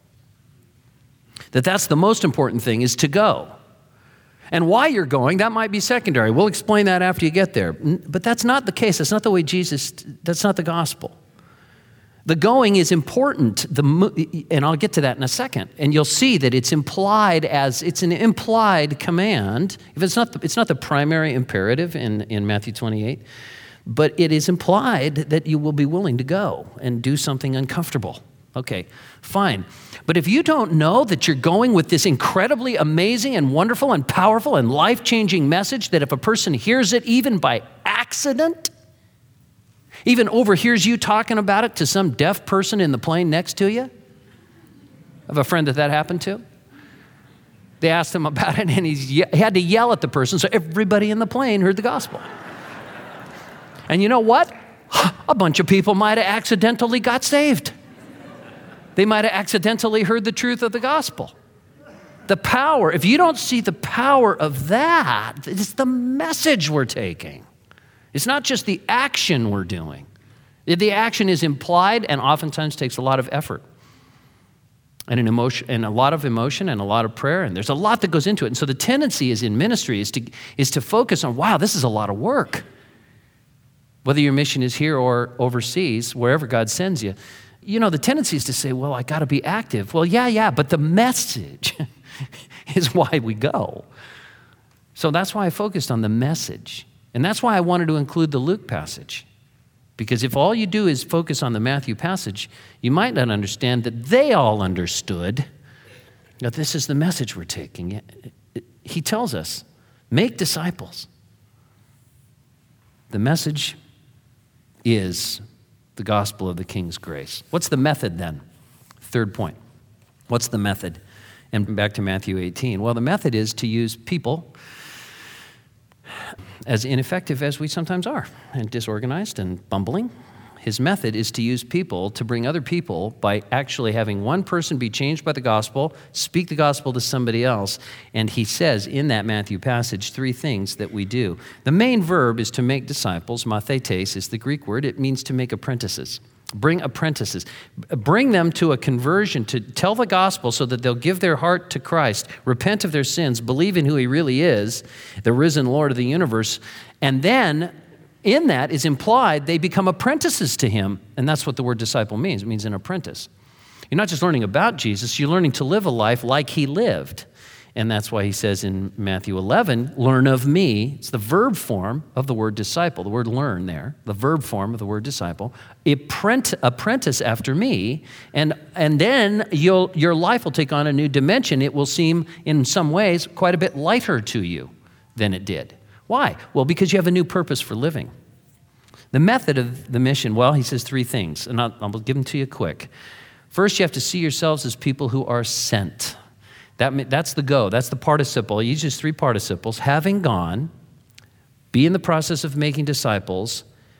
That's the most important thing, is to go. And why you're going, that might be secondary. We'll explain that after you get there. But that's not the case. That's not the way that's not the gospel. The going is important, and I'll get to that in a second. And you'll see that it's an implied command. If it's not the primary imperative in Matthew 28, but it is implied that you will be willing to go and do something uncomfortable. Okay, fine. But if you don't know that you're going with this incredibly amazing and wonderful and powerful and life-changing message, that if a person hears it even by accident, even overhears you talking about it to some deaf person in the plane next to you. I have a friend that happened to. They asked him about it, and he had to yell at the person so everybody in the plane heard the gospel. And you know what? A bunch of people might have accidentally got saved. They might have accidentally heard the truth of the gospel. The power, if you don't see the power of that, it's the message we're taking. It's not just the action we're doing. The action is implied and oftentimes takes a lot of effort and an emotion, and a lot of emotion and a lot of prayer, and there's a lot that goes into it. And so the tendency is in ministry is to focus on, wow, this is a lot of work. Whether your mission is here or overseas, wherever God sends you, the tendency is to say, well, I got to be active. Well, yeah, but the message is why we go. So that's why I focused on the message. And that's why I wanted to include the Luke passage. Because if all you do is focus on the Matthew passage, you might not understand that they all understood that this is the message we're taking. He tells us, make disciples. The message is the gospel of the King's grace. What's the method then? Third point. What's the method? And back to Matthew 18. Well, the method is to use people as ineffective as we sometimes are, and disorganized and bumbling. His method is to use people to bring other people by actually having one person be changed by the gospel, speak the gospel to somebody else, and he says in that Matthew passage 3 things that we do. The main verb is to make disciples. Mathetes is the Greek word. It means to make apprentices. Bring apprentices. Bring them to a conversion, to tell the gospel so that they'll give their heart to Christ, repent of their sins, believe in who he really is, the risen Lord of the universe, and then in that is implied they become apprentices to him. And that's what the word disciple means. It means an apprentice. You're not just learning about Jesus, you're learning to live a life like he lived. And that's why he says in Matthew 11, learn of me. It's the verb form of the word disciple, the word learn there, the verb form of the word disciple. Apprentice after me, and then your life will take on a new dimension. It will seem in some ways quite a bit lighter to you than it did. Why? Well, because you have a new purpose for living. The method of the mission, well, he says 3 things, and I'll give them to you quick. First, you have to see yourselves as people who are sent. That's the go. That's the participle. He uses 3 participles. Having gone, be in the process of making disciples,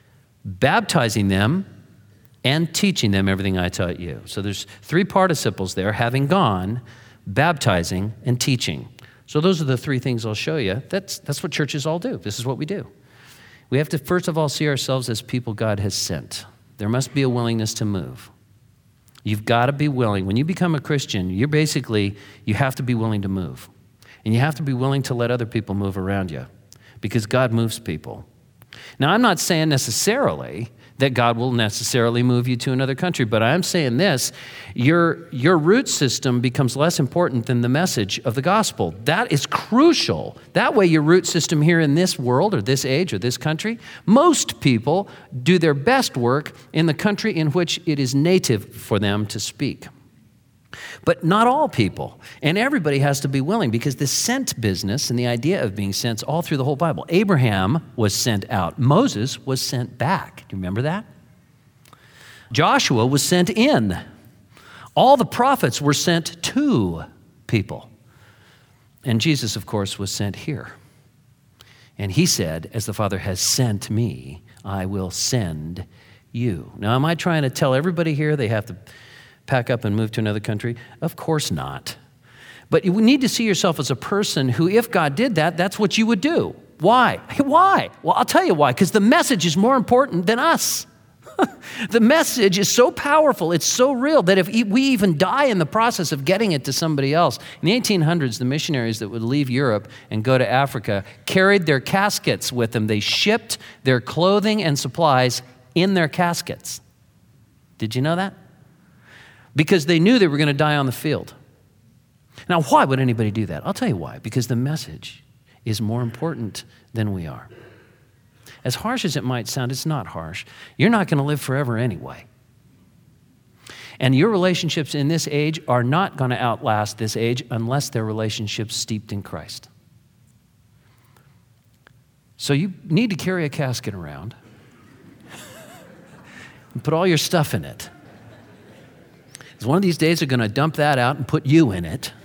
baptizing them, and teaching them everything I taught you. So there's 3 participles there, having gone, baptizing, and teaching. So those are the 3 things I'll show you. That's what churches all do. This is what we do. We have to, first of all, see ourselves as people God has sent. There must be a willingness to move. You've got to be willing. When you become a Christian, you have to be willing to move. And you have to be willing to let other people move around you because God moves people. Now, I'm not saying necessarily that God will necessarily move you to another country, but I'm saying this, your root system becomes less important than the message of the gospel. That is crucial. That way your root system here in this world or this age or this country, most people do their best work in the country in which it is native for them to speak. But not all people, and everybody has to be willing because the sent business and the idea of being sent is all through the whole Bible. Abraham was sent out. Moses was sent back. Do you remember that? Joshua was sent in. All the prophets were sent to people. And Jesus, of course, was sent here. And he said, as the Father has sent me, I will send you. Now, am I trying to tell everybody here they have to pack up and move to another country? Of course not. But you need to see yourself as a person who, if God did that, that's what you would do. Why? Why? Well, I'll tell you why. Because the message is more important than us. The message is so powerful, it's so real, that if we even die in the process of getting it to somebody else. In the 1800s, the missionaries that would leave Europe and go to Africa carried their caskets with them. They shipped their clothing and supplies in their caskets. Did you know that? Because they knew they were going to die on the field. Now, why would anybody do that? I'll tell you why. Because the message is more important than we are. As harsh as it might sound, it's not harsh. You're not going to live forever anyway. And your relationships in this age are not going to outlast this age unless they're relationships steeped in Christ. So you need to carry a casket around and put all your stuff in it. Because one of these days they're going to dump that out and put you in it.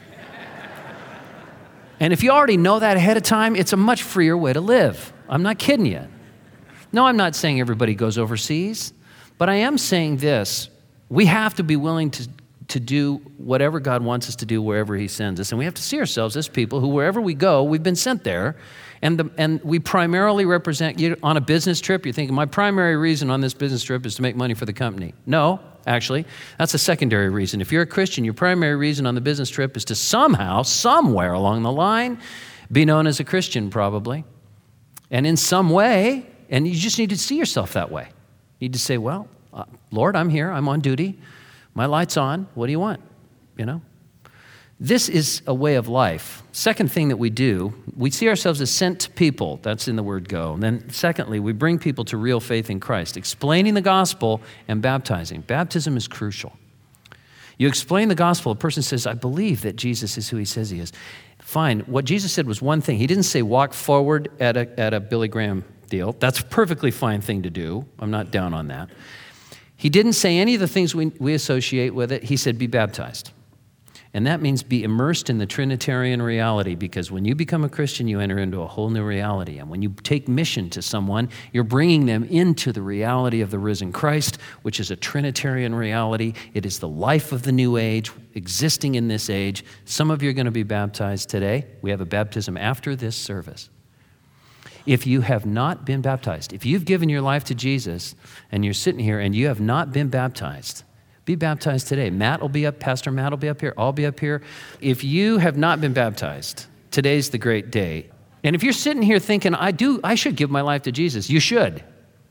And if you already know that ahead of time, it's a much freer way to live. I'm not kidding you. No, I'm not saying everybody goes overseas, but I am saying this. We have to be willing to do whatever God wants us to do wherever he sends us. And we have to see ourselves as people who, wherever we go, we've been sent there. And we primarily represent you on a business trip. You're thinking, my primary reason on this business trip is to make money for the company. No, actually, that's a secondary reason. If you're a Christian, your primary reason on the business trip is to somehow, somewhere along the line, be known as a Christian probably. And in some way, and you just need to see yourself that way. You need to say, well, Lord, I'm here. I'm on duty. My light's on. What do you want? You know? This is a way of life. Second thing that we do, we see ourselves as sent people. That's in the word go. And then secondly, we bring people to real faith in Christ, explaining the gospel and baptizing. Baptism is crucial. You explain the gospel, a person says, I believe that Jesus is who he says he is. Fine. What Jesus said was one thing. He didn't say walk forward at a Billy Graham deal. That's a perfectly fine thing to do. I'm not down on that. He didn't say any of the things we associate with it. He said be baptized. And that means be immersed in the Trinitarian reality, because when you become a Christian, you enter into a whole new reality. And when you take mission to someone, you're bringing them into the reality of the risen Christ, which is a Trinitarian reality. It is the life of the new age existing in this age. Some of you are going to be baptized today. We have a baptism after this service. If you have not been baptized, if you've given your life to Jesus and you're sitting here and you have not been baptized, be baptized today. Matt will be up, Pastor Matt will be up here, I'll be up here. If you have not been baptized, today's the great day. And if you're sitting here thinking, I should give my life to Jesus, you should.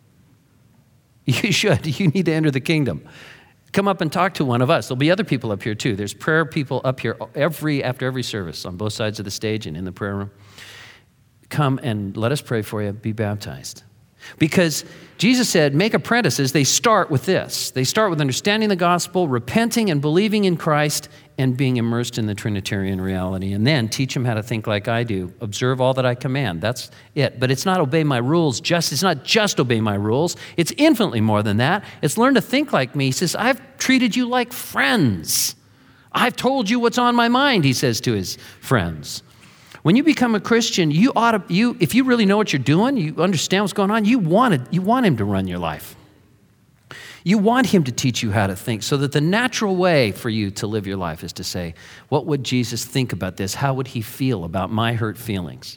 You should. You need to enter the kingdom. Come up and talk to one of us. There'll be other people up here too. There's prayer people up here after every service on both sides of the stage and in the prayer room. Come and let us pray for you. Be baptized. Because Jesus said, make apprentices. They start with this. They start with understanding the gospel, repenting and believing in Christ, and being immersed in the Trinitarian reality. And then teach them how to think like I do. Observe all that I command. That's it. But it's not obey my rules. It's not just obey my rules. It's infinitely more than that. It's learn to think like me. He says, I've treated you like friends. I've told you what's on my mind, he says to his friends. When you become a Christian, if you really know what you're doing, you understand what's going on, you want him to run your life. You want him to teach you how to think, so that the natural way for you to live your life is to say, what would Jesus think about this? How would he feel about my hurt feelings?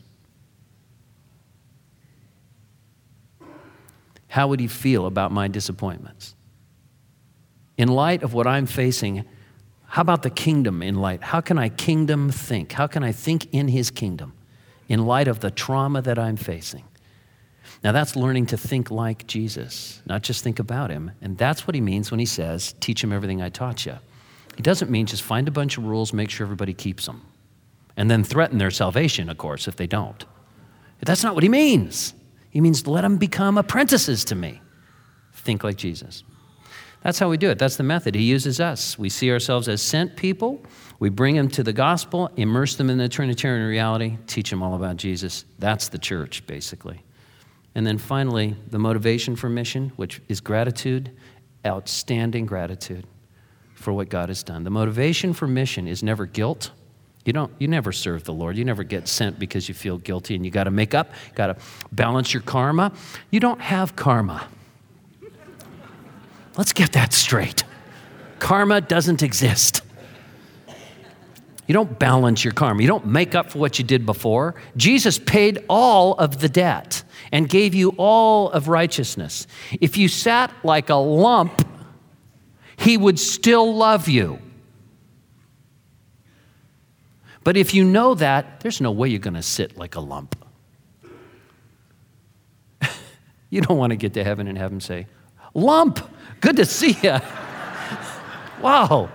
How would he feel about my disappointments? In light of what I'm facing, how about the kingdom in light? How can I kingdom think? How can I think in his kingdom in light of the trauma that I'm facing? Now that's learning to think like Jesus, not just think about him. And that's what he means when he says, teach him everything I taught you. He doesn't mean just find a bunch of rules, make sure everybody keeps them, and then threaten their salvation, of course, if they don't. That's not what he means. He means let them become apprentices to me. Think like Jesus. That's how we do it. That's the method. He uses us. We see ourselves as sent people. We bring them to the gospel, immerse them in the Trinitarian reality, teach them all about Jesus. That's the church, basically. And then finally, the motivation for mission, which is gratitude, outstanding gratitude for what God has done. The motivation for mission is never guilt. You never serve the Lord. You never get sent because you feel guilty and you got to make up, got to balance your karma. You don't have karma. Let's get that straight. Karma doesn't exist. You don't balance your karma. You don't make up for what you did before. Jesus paid all of the debt and gave you all of righteousness. If you sat like a lump, he would still love you. But if you know that, there's no way you're going to sit like a lump. You don't want to get to heaven and have him say, lump, good to see you. Wow.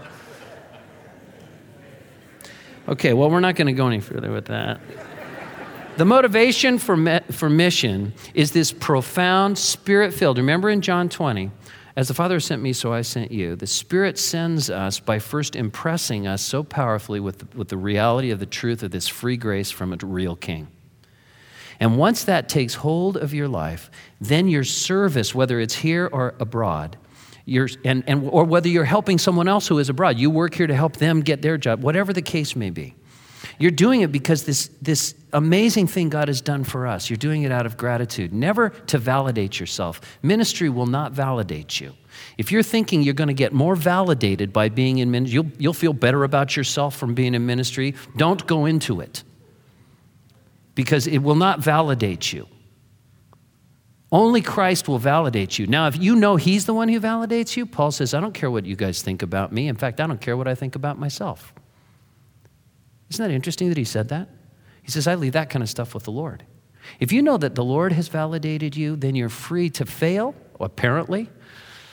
Okay, well, we're not going to go any further with that. The motivation for mission is this profound, spirit-filled. Remember in John 20, as the Father sent me, so I sent you. The Spirit sends us by first impressing us so powerfully with the reality of the truth of this free grace from a real King. And once that takes hold of your life, then your service, whether it's here or abroad, or whether you're helping someone else who is abroad, you work here to help them get their job, whatever the case may be. You're doing it because this amazing thing God has done for us. You're doing it out of gratitude, never to validate yourself. Ministry will not validate you. If you're thinking you're going to get more validated by being in ministry, you'll feel better about yourself from being in ministry, don't go into it. Because it will not validate you. Only Christ will validate you. Now, if you know he's the one who validates you, Paul says, I don't care what you guys think about me. In fact, I don't care what I think about myself. Isn't that interesting that he said that? He says, I leave that kind of stuff with the Lord. If you know that the Lord has validated you, then you're free to fail, apparently,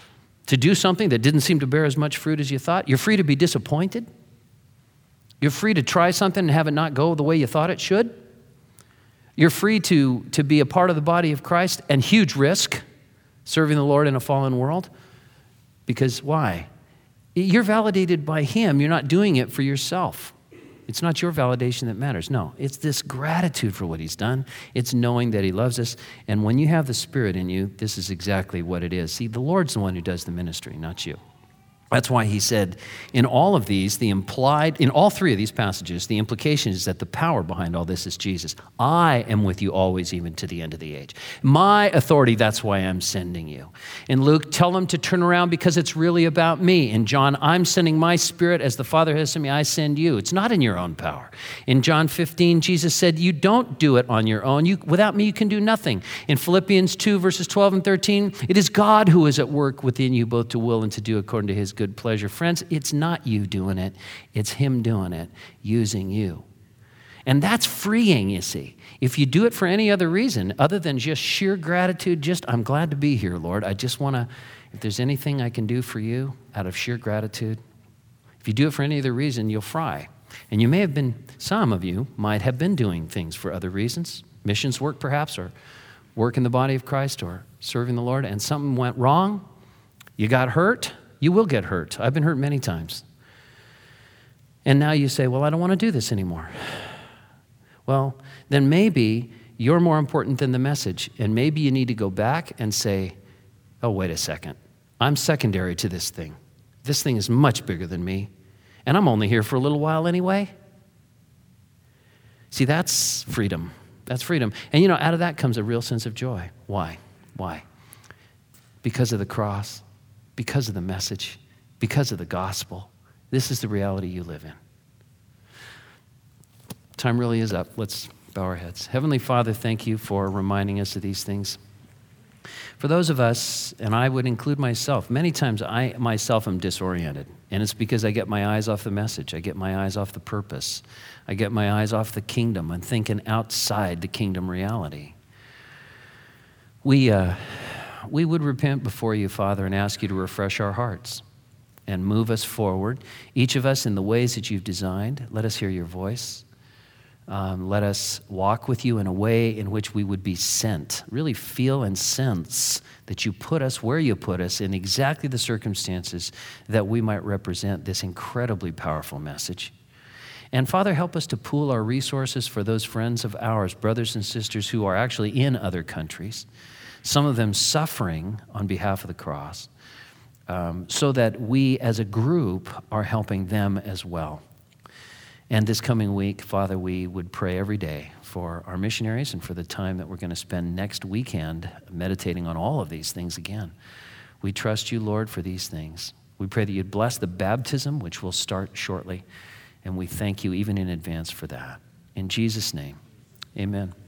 to do something that didn't seem to bear as much fruit as you thought. You're free to be disappointed. You're free to try something and have it not go the way you thought it should. You're free to be a part of the body of Christ, and huge risk, serving the Lord in a fallen world. Because why? You're validated by Him. You're not doing it for yourself. It's not your validation that matters. No, it's this gratitude for what He's done. It's knowing that He loves us. And when you have the Spirit in you, this is exactly what it is. See, the Lord's the one who does the ministry, not you. That's why He said in all of these, in all three of these passages, the implication is that the power behind all this is Jesus. I am with you always, even to the end of the age. My authority, that's why I'm sending you. In Luke, tell them to turn around because it's really about me. In John, I'm sending my Spirit as the Father has sent me, I send you. It's not in your own power. In John 15, Jesus said, you don't do it on your own. Without me, you can do nothing. In Philippians 2, verses 12 and 13, it is God who is at work within you, both to will and to do according to His good pleasure. Friends, it's not you doing it. It's Him doing it, using you. And that's freeing, you see. If you do it for any other reason other than just sheer gratitude, I'm glad to be here, Lord. I just want to, if there's anything I can do for you out of sheer gratitude, if you do it for any other reason, you'll fry. And some of you might have been doing things for other reasons, missions work perhaps, or work in the body of Christ, or serving the Lord, and something went wrong. You got hurt. You will get hurt. I've been hurt many times. And now you say, well, I don't want to do this anymore. Well, then maybe you're more important than the message. And maybe you need to go back and say, oh, wait a second. I'm secondary to this thing. This thing is much bigger than me. And I'm only here for a little while anyway. See, that's freedom. That's freedom. And out of that comes a real sense of joy. Why? Because of the cross. Because of the message, because of the gospel. This is the reality you live in. Time really is up. Let's bow our heads. Heavenly Father, thank you for reminding us of these things. For those of us, and I would include myself, many times I myself am disoriented. And it's because I get my eyes off the message. I get my eyes off the purpose. I get my eyes off the kingdom. I'm thinking outside the kingdom reality. We would repent before you, Father, and ask you to refresh our hearts and move us forward, each of us in the ways that you've designed. Let us hear your voice. Let us walk with you in a way in which we would be sent, really feel and sense that you put us where you put us in exactly the circumstances that we might represent this incredibly powerful message. And Father, help us to pool our resources for those friends of ours, brothers and sisters who are actually in other countries, some of them suffering on behalf of the cross, so that we as a group are helping them as well. And this coming week, Father, we would pray every day for our missionaries and for the time that we're going to spend next weekend meditating on all of these things again. We trust you, Lord, for these things. We pray that you'd bless the baptism, which will start shortly, and we thank you even in advance for that. In Jesus' name, amen.